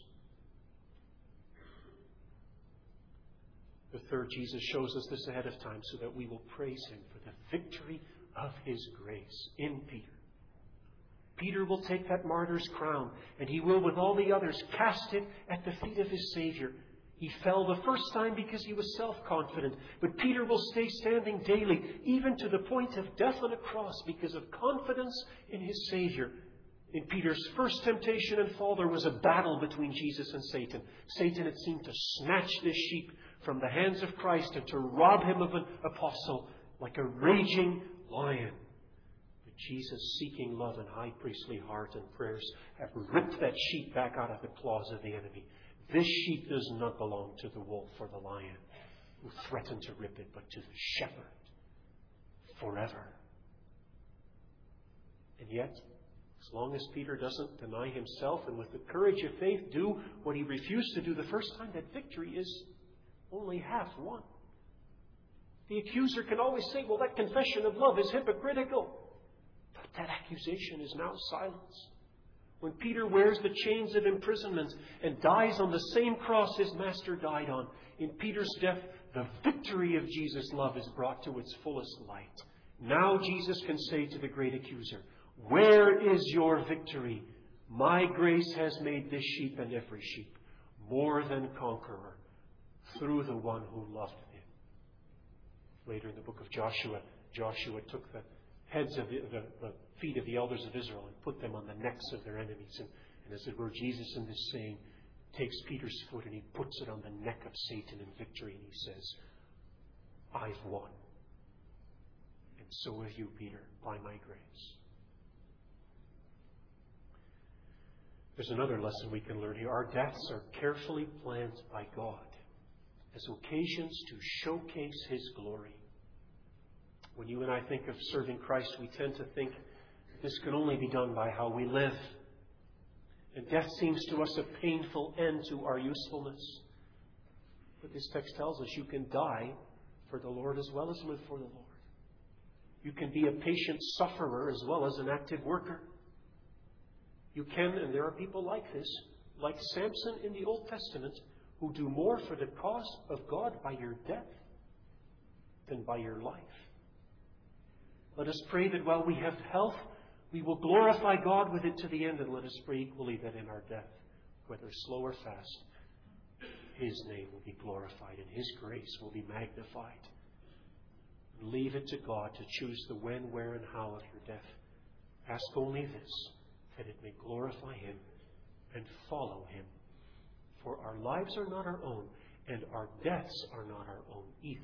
The third, Jesus shows us this ahead of time so that we will praise Him for the victory of His grace in Peter. Peter will take that martyr's crown, and he will, with all the others, cast it at the feet of his Savior. He fell the first time because he was self-confident, but Peter will stay standing daily, even to the point of death on a cross, because of confidence in his Savior. In Peter's first temptation and fall, there was a battle between Jesus and Satan. Satan, it seemed, to snatch this sheep from the hands of Christ and to rob him of an apostle like a raging lion. But Jesus, seeking love and high priestly heart and prayers, have ripped that sheep back out of the claws of the enemy. This sheep does not belong to the wolf or the lion who threatened to rip it, but to the shepherd forever. And yet, as long as Peter doesn't deny himself and with the courage of faith do what he refused to do the first time, that victory is only half won. The accuser can always say, well, that confession of love is hypocritical. But that accusation is now silenced. When Peter wears the chains of imprisonment and dies on the same cross his Master died on, in Peter's death, the victory of Jesus' love is brought to its fullest light. Now Jesus can say to the great accuser, "Where is your victory? My grace has made this sheep and every sheep more than conqueror through the one who loved him." Later in the book of Joshua, Joshua took the heads of the, the, the feet of the elders of Israel and put them on the necks of their enemies. And, and as it were, Jesus in this saying takes Peter's foot and he puts it on the neck of Satan in victory, and he says, I've won. And so have you, Peter, by my grace. There's another lesson we can learn here. Our deaths are carefully planned by God as occasions to showcase His glory. When you and I think of serving Christ, we tend to think this can only be done by how we live. And death seems to us a painful end to our usefulness. But this text tells us you can die for the Lord as well as live for the Lord. You can be a patient sufferer as well as an active worker. You can, and there are people like this, like Samson in the Old Testament, who do more for the cause of God by your death than by your life. Let us pray that while we have health, we will glorify God with it to the end, and let us pray equally that in our death, whether slow or fast, His name will be glorified and His grace will be magnified. And leave it to God to choose the when, where, and how of your death. Ask only this, that it may glorify Him and follow Him. For our lives are not our own, and our deaths are not our own either.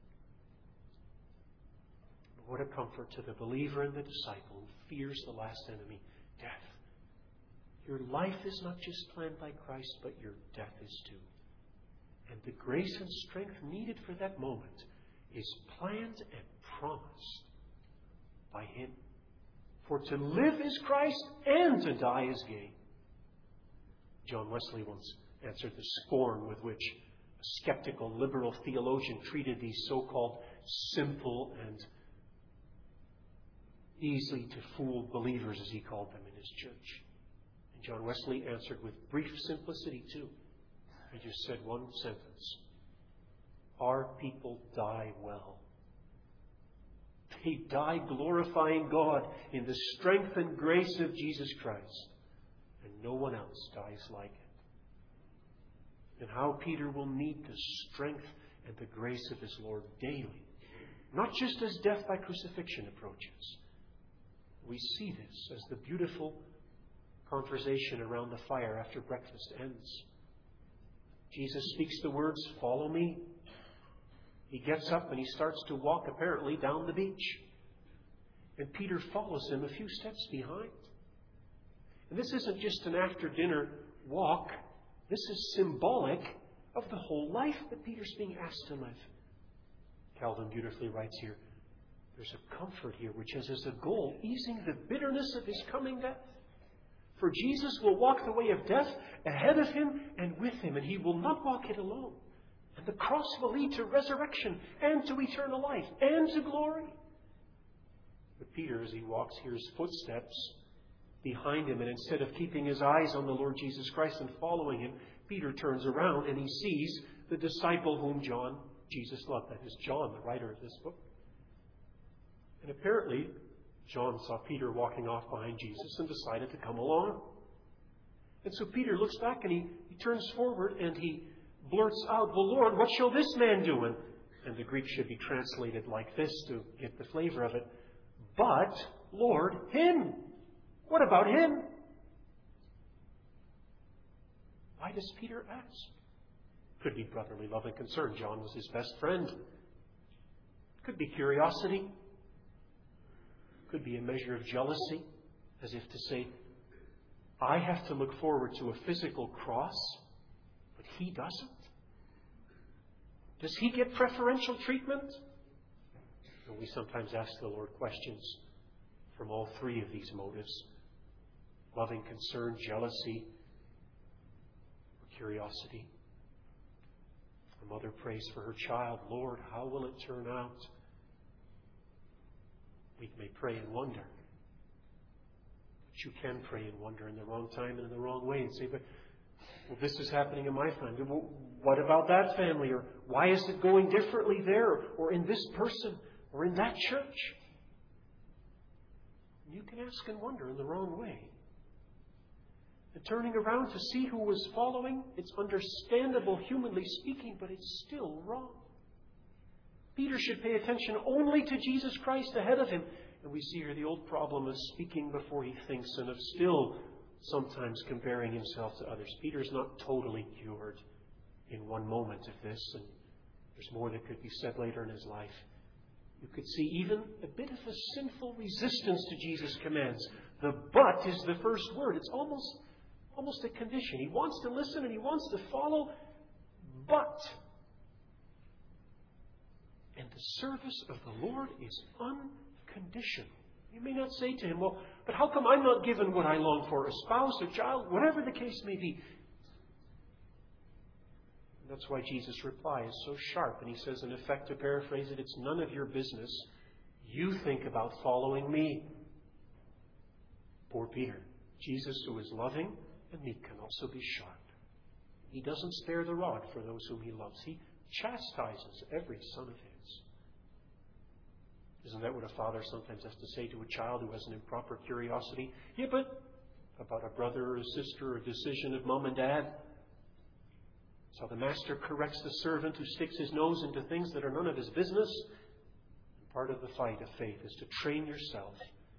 What a comfort to the believer and the disciple who fears the last enemy, death. Your life is not just planned by Christ, but your death is too. And the grace and strength needed for that moment is planned and promised by Him. For to live is Christ, and to die is gain. John Wesley once answered the scorn with which a skeptical liberal theologian treated these so-called simple and easily to fool believers, as he called them in his church. And John Wesley answered with brief simplicity too. He just said one sentence. Our people die well. They die glorifying God in the strength and grace of Jesus Christ. And no one else dies like it. And how Peter will need the strength and the grace of his Lord daily. Not just as death by crucifixion approaches. We see this as the beautiful conversation around the fire after breakfast ends. Jesus speaks the words, "Follow me." He gets up and he starts to walk apparently down the beach. And Peter follows him a few steps behind. And this isn't just an after-dinner walk. This is symbolic of the whole life that Peter's being asked to live. Calvin beautifully writes here, there's a comfort here which has as a goal easing the bitterness of his coming death. For Jesus will walk the way of death ahead of him and with him, and he will not walk it alone. And the cross will lead to resurrection and to eternal life and to glory. But Peter, as he walks, hears footsteps behind him, and instead of keeping his eyes on the Lord Jesus Christ and following him, Peter turns around and he sees the disciple whom John, Jesus loved. That is John, the writer of this book. And apparently, John saw Peter walking off behind Jesus and decided to come along. And so Peter looks back and he, he turns forward and he blurts out, "Well, Lord, what shall this man do?" And, and the Greek should be translated like this to get the flavor of it. "But, Lord, him." What about him? Why does Peter ask? Could be brotherly love and concern. John was his best friend. Could be curiosity. Could be a measure of jealousy, as if to say, I have to look forward to a physical cross, but he doesn't. Does he get preferential treatment? And we sometimes ask the Lord questions from all three of these motives. Loving concern, jealousy, or curiosity. A mother prays for her child, "Lord, how will it turn out?" We may pray and wonder. But you can pray and wonder in the wrong time and in the wrong way and say, but well, this is happening in my family. Well, what about that family? Or why is it going differently there? Or in this person? Or in that church? You can ask and wonder in the wrong way. And turning around to see who was following, it's understandable, humanly speaking, but it's still wrong. Peter should pay attention only to Jesus Christ ahead of him And we see here the old problem of speaking before he thinks and of still sometimes comparing himself to others. Peter's not totally cured in one moment of this, and there's more that could be said later in his life. You could see even a bit of a sinful resistance to Jesus' commands. The but is the first word. It's almost, almost a condition. He wants to listen and he wants to follow, but. And the service of the Lord is unconditional. You may not say to him, well, but how come I'm not given what I long for? A spouse, a child, whatever the case may be. And that's why Jesus' reply is so sharp. And he says, in effect, to paraphrase it, it's none of your business. You think about following me. Poor Peter. Jesus, who is loving and meek, can also be sharp. He doesn't spare the rod for those whom he loves. He chastises every son of his. Isn't that what a father sometimes has to say to a child who has an improper curiosity? Yeah, but about a brother or a sister or a decision of mom and dad. So the master corrects the servant who sticks his nose into things that are none of his business. And part of the fight of faith is to train yourself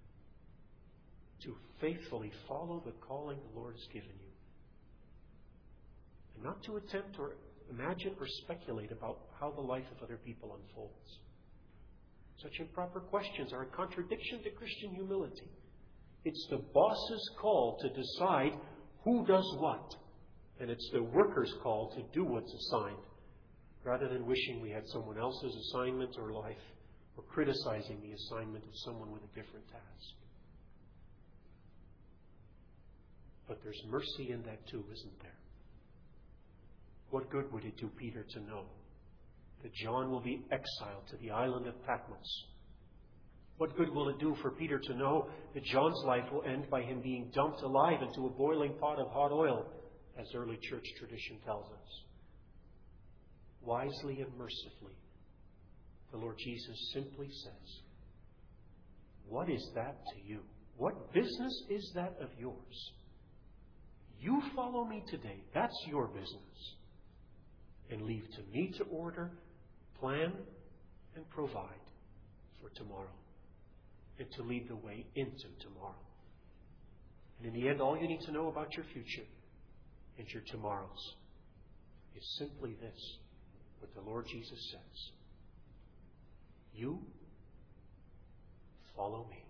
to faithfully follow the calling the Lord has given you. And not to attempt or imagine or speculate about how the life of other people unfolds. Such improper questions are a contradiction to Christian humility. It's the boss's call to decide who does what. And it's the worker's call to do what's assigned, rather than wishing we had someone else's assignment or life, or criticizing the assignment of someone with a different task. But there's mercy in that too, isn't there? What good would it do Peter to know that John will be exiled to the island of Patmos? What good will it do for Peter to know that John's life will end by him being dumped alive into a boiling pot of hot oil, as early church tradition tells us? Wisely and mercifully, the Lord Jesus simply says, what is that to you? What business is that of yours? You follow me today. That's your business. And leave to me to order, plan, and provide for tomorrow. And to lead the way into tomorrow. And in the end, all you need to know about your future and your tomorrows is simply this, what the Lord Jesus says. You follow me.